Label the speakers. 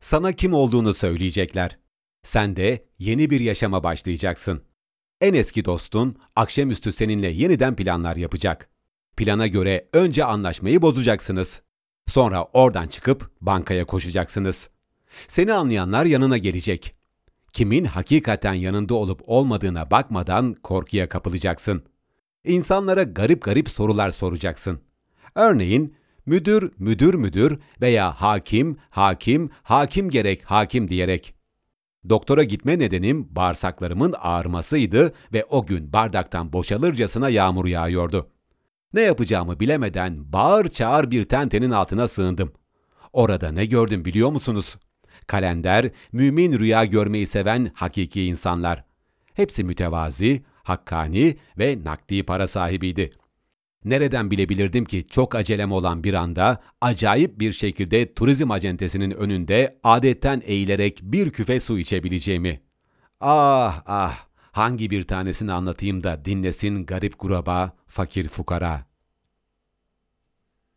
Speaker 1: Sana kim olduğunu söyleyecekler. Sen de yeni bir yaşama başlayacaksın. En eski dostun akşamüstü seninle yeniden planlar yapacak. Plana göre önce anlaşmayı bozacaksınız. Sonra oradan çıkıp bankaya koşacaksınız. Seni anlayanlar yanına gelecek. Kimin hakikaten yanında olup olmadığına bakmadan korkuya kapılacaksın. İnsanlara garip garip sorular soracaksın. Örneğin, müdür, müdür, müdür veya hakim, hakim, hakim gerek hakim diyerek. Doktora gitme nedenim bağırsaklarımın ağrımasıydı ve o gün bardaktan boşalırcasına yağmur yağıyordu. Ne yapacağımı bilemeden bağır çağır bir tentenin altına sığındım. Orada ne gördüm biliyor musunuz? Kalender, mümin rüya görmeyi seven hakiki insanlar. Hepsi mütevazi, hakkani ve nakdi para sahibiydi. Nereden bilebilirdim ki çok acelem olan bir anda acayip bir şekilde turizm acentesinin önünde adetten eğilerek bir küfe su içebileceğimi? Ah ah, hangi bir tanesini anlatayım da dinlesin garip guraba, fakir fukara.